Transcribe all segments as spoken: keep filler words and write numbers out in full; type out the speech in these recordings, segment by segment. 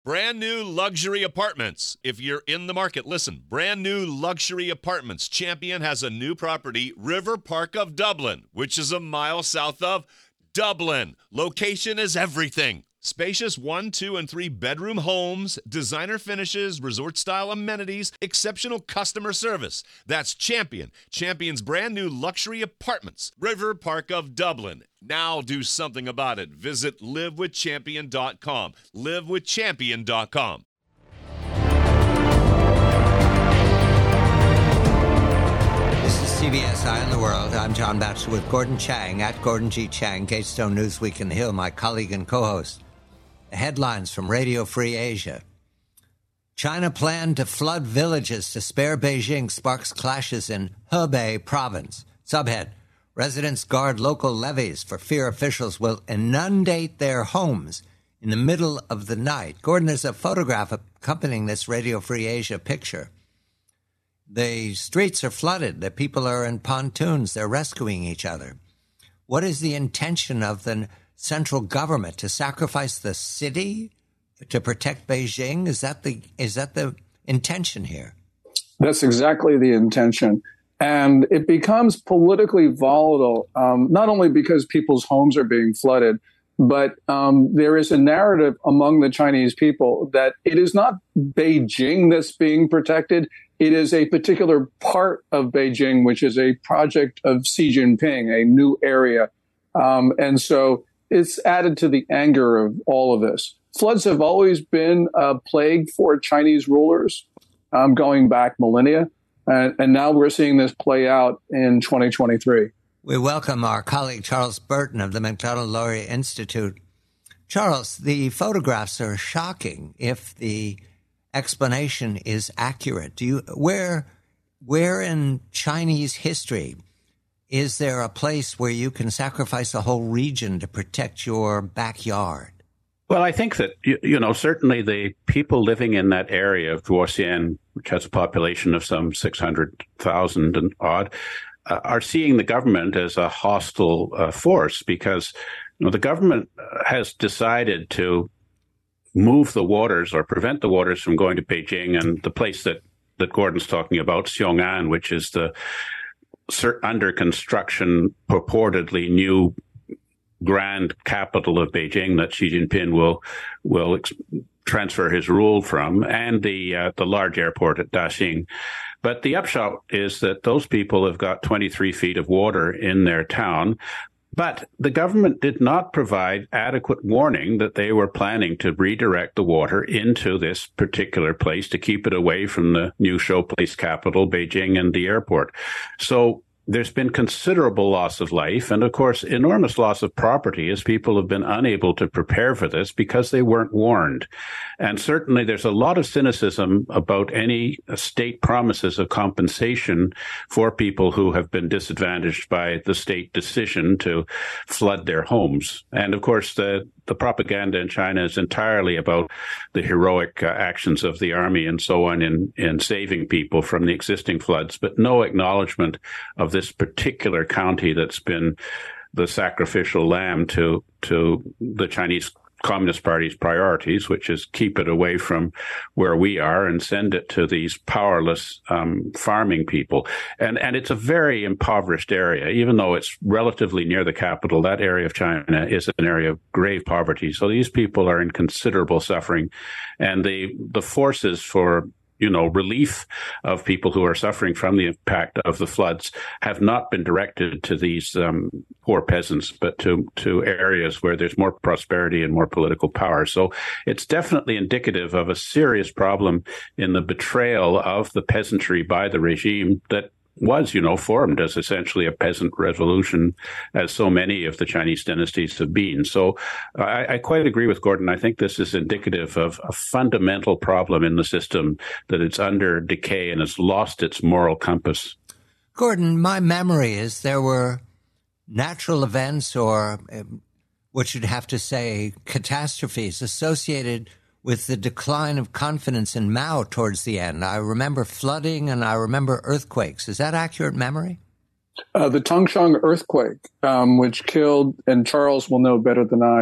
Brand new luxury apartments. If you're in the market, listen. Brand new luxury apartments. Champion has a new property, River Park of Dublin, which is a mile south of Dublin. Location is everything. Spacious one, two, and three bedroom homes, designer finishes, resort-style amenities, exceptional customer service. That's Champion. Champion's brand new luxury apartments. River Park of Dublin. Now do something about it. Visit live with champion dot com. live with champion dot com. This is C B S Eye on the World. I'm John Batchelor with Gordon Chang at Gordon G. Chang, Gatestone Newsweek in the Hill, my colleague and co-host. The headlines from Radio Free Asia. China planned to flood villages to spare Beijing sparks clashes in Hebei province. Subhead, residents guard local levees for fear officials will inundate their homes in the middle of the night. Gordon, there's a photograph accompanying this Radio Free Asia picture. The streets are flooded. The people are in pontoons. They're rescuing each other. What is the intention of the central government, to sacrifice the city to protect Beijing? Is that the is that the intention here? That's exactly the intention. And it becomes politically volatile, um, not only because people's homes are being flooded, but um, there is a narrative among the Chinese people that it is not Beijing that's being protected. It is a particular part of Beijing, which is a project of Xi Jinping, a new area. Um, and so it's added to the anger of all of this. Floods have always been a plague for Chinese rulers um, going back millennia. And, and now we're seeing this play out in twenty twenty-three. We welcome our colleague Charles Burton of the Macdonald-Laurier Institute. Charles, the photographs are shocking if the explanation is accurate. Do you where where in Chinese history is there a place where you can sacrifice a whole region to protect your backyard? Well, I think that, you, you know, certainly the people living in that area of Duosian, which has a population of some six hundred thousand and odd, uh, are seeing the government as a hostile uh, force because, you know, the government has decided to move the waters or prevent the waters from going to Beijing, and the place that, that Gordon's talking about, Xiong'an, which is the under construction, purportedly new grand capital of Beijing that Xi Jinping will will ex- transfer his rule from, and the uh, the large airport at Daxing. But the upshot is that those people have got twenty-three feet of water in their town. But the government did not provide adequate warning that they were planning to redirect the water into this particular place to keep it away from the new showplace capital, Beijing, and the airport. So there's been considerable loss of life and, of course, enormous loss of property as people have been unable to prepare for this because they weren't warned. And certainly there's a lot of cynicism about any state promises of compensation for people who have been disadvantaged by the state decision to flood their homes. And, of course, the The propaganda in China is entirely about the heroic uh, actions of the army and so on in, in saving people from the existing floods, but no acknowledgement of this particular county that's been the sacrificial lamb to to the Chinese Communist Party's priorities, which is keep it away from where we are and send it to these powerless um, farming people. And and it's a very impoverished area. Even though it's relatively near the capital, that area of China is an area of grave poverty. So these people are in considerable suffering. And the the forces for you know, relief of people who are suffering from the impact of the floods have not been directed to these um, poor peasants, but to, to areas where there's more prosperity and more political power. So it's definitely indicative of a serious problem in the betrayal of the peasantry by the regime that was, you know, formed as essentially a peasant revolution, as so many of the Chinese dynasties have been. So I, I quite agree with Gordon. I think this is indicative of a fundamental problem in the system, that it's under decay and has lost its moral compass. Gordon, my memory is there were natural events or what you'd have to say catastrophes associated with the decline of confidence in Mao towards the end. I remember flooding and I remember earthquakes. Is that accurate memory? Uh, the Tangshan earthquake, um, which killed, and Charles will know better than I,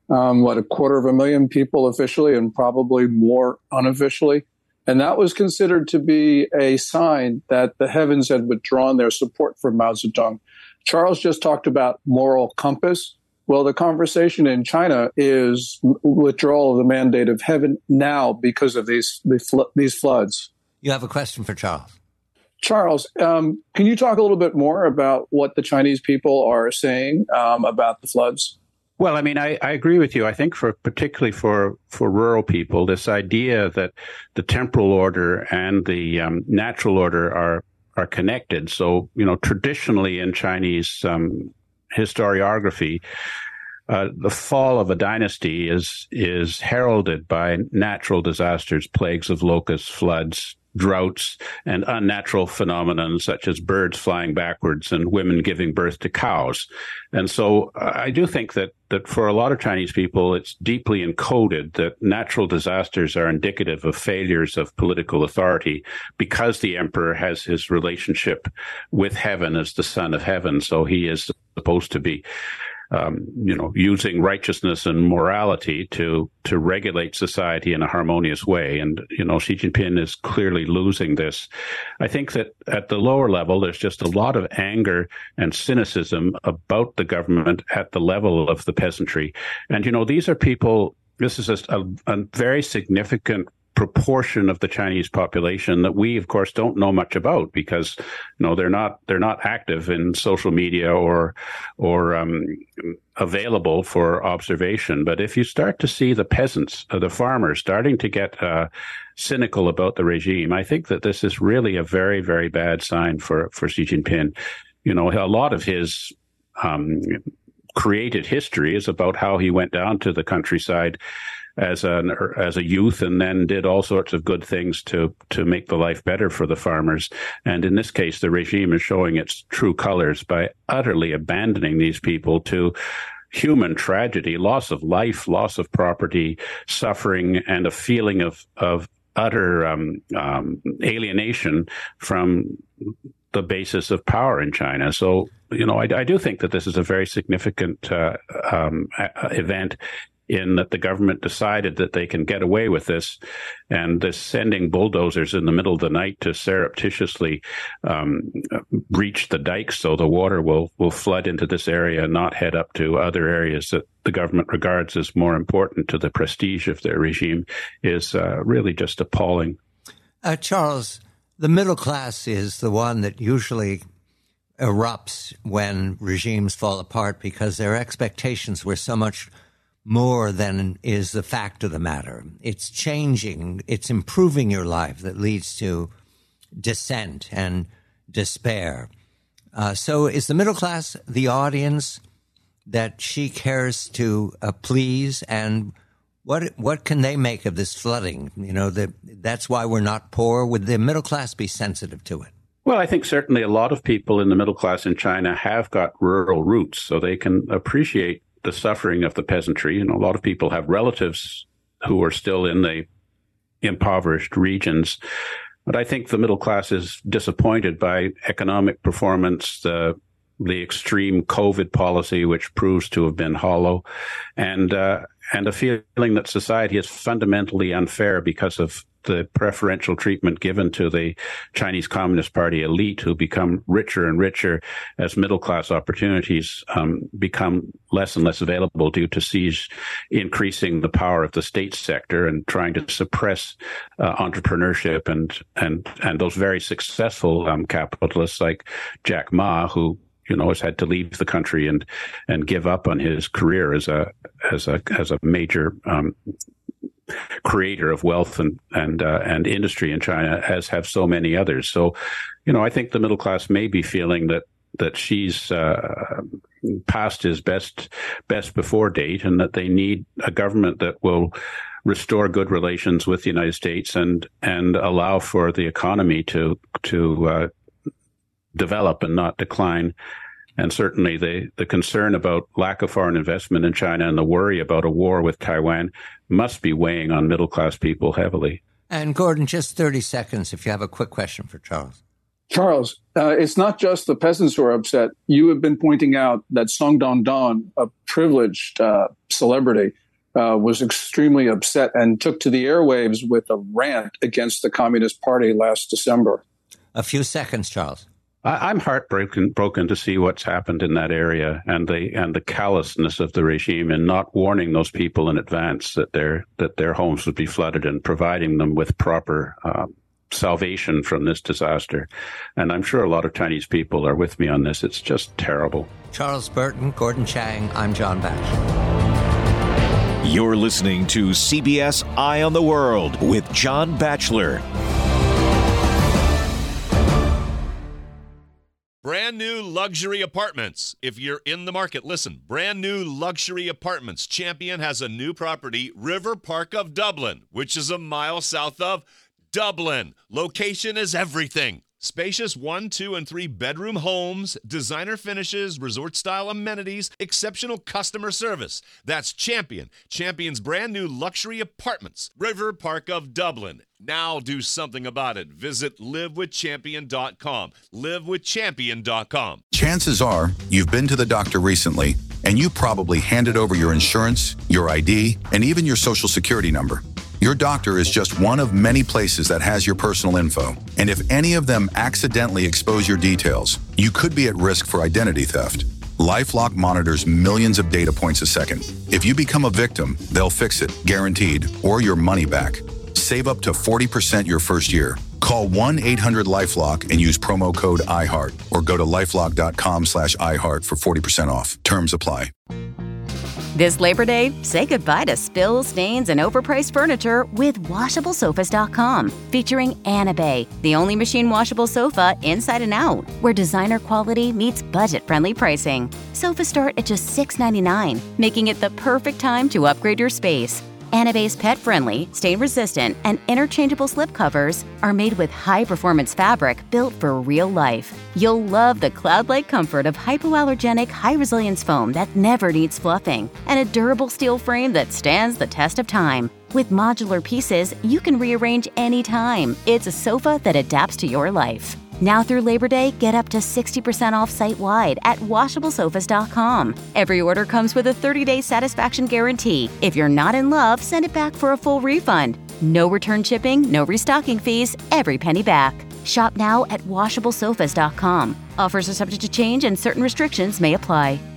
um, what, a quarter of a million people officially and probably more unofficially. And that was considered to be a sign that the heavens had withdrawn their support for Mao Zedong. Charles just talked about moral compass. Well, the conversation in China is withdrawal of the mandate of heaven now because of these these floods. You have a question for Charles. Charles, um, can you talk a little bit more about what the Chinese people are saying um, about the floods? Well, I mean, I, I agree with you. I think for particularly for, for rural people, this idea that the temporal order and the um, natural order are are connected. So, you know, traditionally in Chinese um, historiography, uh, the fall of a dynasty is is heralded by natural disasters, plagues of locusts, floods, droughts, and unnatural phenomena such as birds flying backwards and women giving birth to cows. And so uh, I do think that that for a lot of Chinese people, it's deeply encoded that natural disasters are indicative of failures of political authority because the emperor has his relationship with heaven as the son of heaven. So he is supposed to be Um, you know, using righteousness and morality to to regulate society in a harmonious way. And, you know, Xi Jinping is clearly losing this. I think that at the lower level, there's just a lot of anger and cynicism about the government at the level of the peasantry. And, you know, these are people, this is a, a very significant proportion of the Chinese population that we, of course, don't know much about because, you know, they're not they're not active in social media or or um, available for observation. But if you start to see the peasants, uh, the farmers, starting to get uh, cynical about the regime, I think that this is really a very, very bad sign for for Xi Jinping. You know, a lot of his um, created history is about how he went down to the countryside as an as a youth and then did all sorts of good things to to make the life better for the farmers. And in this case, the regime is showing its true colors by utterly abandoning these people to human tragedy, loss of life, loss of property, suffering, and a feeling of of utter um, um, alienation from the basis of power in China. So, you know, I, I do think that this is a very significant uh, um, event in that the government decided that they can get away with this, and this sending bulldozers in the middle of the night to surreptitiously um, breach the dikes so the water will, will flood into this area and not head up to other areas that the government regards as more important to the prestige of their regime is uh, really just appalling. Uh, Charles, the middle class is the one that usually erupts when regimes fall apart because their expectations were so much more than is the fact of the matter. It's changing, it's improving your life that leads to dissent and despair. Uh, so is the middle class the audience that she cares to uh, please? And what what can they make of this flooding? You know, the, that's why we're not poor. Would the middle class be sensitive to it? Well, I think certainly a lot of people in the middle class in China have got rural roots, so they can appreciate the suffering of the peasantry. You know, a lot of people have relatives who are still in the impoverished regions. But I think the middle class is disappointed by economic performance, the the extreme COVID policy, which proves to have been hollow, and uh, and a feeling that society is fundamentally unfair because of the preferential treatment given to the Chinese Communist Party elite, who become richer and richer as middle-class opportunities um, become less and less available due to Xi's increasing the power of the state sector and trying to suppress uh, entrepreneurship and and and those very successful um, capitalists like Jack Ma, who you know has had to leave the country and and give up on his career as a as a as a major um, creator of wealth and and uh, and industry in China, as have so many others. So, you know, I think the middle class may be feeling that that she's uh, past his best best before date, and that they need a government that will restore good relations with the United States and and allow for the economy to to uh, develop and not decline. And certainly the, the concern about lack of foreign investment in China and the worry about a war with Taiwan must be weighing on middle-class people heavily. And Gordon, just thirty seconds if you have a quick question for Charles. Charles, uh, it's not just the peasants who are upset. You have been pointing out that Song Dong-don, a privileged uh, celebrity, uh, was extremely upset and took to the airwaves with a rant against the Communist Party last December. A few seconds, Charles. I, I'm heartbroken broken to see what's happened in that area and the and the callousness of the regime in not warning those people in advance that their that their homes would be flooded and providing them with proper um, salvation from this disaster. And I'm sure a lot of Chinese people are with me on this. It's just terrible. Charles Burton, Gordon Chang, I'm John Batchelor. You're listening to C B S Eye on the World with John Batchelor. Brand new luxury apartments. If you're in the market, listen. Brand new luxury apartments. Champion has a new property, River Park of Dublin, which is a mile south of Dublin. Location is everything. Spacious one, two, and three bedroom homes, designer finishes, resort-style amenities, exceptional customer service. That's Champion. Champion's brand new luxury apartments, River Park of Dublin. Now do something about it. Visit live with champion dot com. live with champion dot com. Chances are you've been to the doctor recently, and you probably handed over your insurance, your I D, and even your social security number. Your doctor is just one of many places that has your personal info. And if any of them accidentally expose your details, you could be at risk for identity theft. LifeLock monitors millions of data points a second. If you become a victim, they'll fix it, guaranteed, or your money back. Save up to forty percent your first year. Call one eight hundred LifeLock and use promo code iHeart or go to lifelock.com slash iHeart for forty percent off. Terms apply. This Labor Day, say goodbye to spills, stains, and overpriced furniture with washable sofas dot com, featuring Anabay, the only machine washable sofa inside and out, where designer quality meets budget-friendly pricing. Sofas start at just six ninety-nine, making it the perfect time to upgrade your space. Anabay's pet-friendly, stain-resistant, and interchangeable slipcovers are made with high-performance fabric built for real life. You'll love the cloud-like comfort of hypoallergenic, high-resilience foam that never needs fluffing, and a durable steel frame that stands the test of time. With modular pieces, you can rearrange anytime. It's a sofa that adapts to your life. Now through Labor Day, get up to sixty percent off site-wide at washable sofas dot com. Every order comes with a thirty-day satisfaction guarantee. If you're not in love, send it back for a full refund. No return shipping, no restocking fees, every penny back. Shop now at washable sofas dot com. Offers are subject to change and certain restrictions may apply.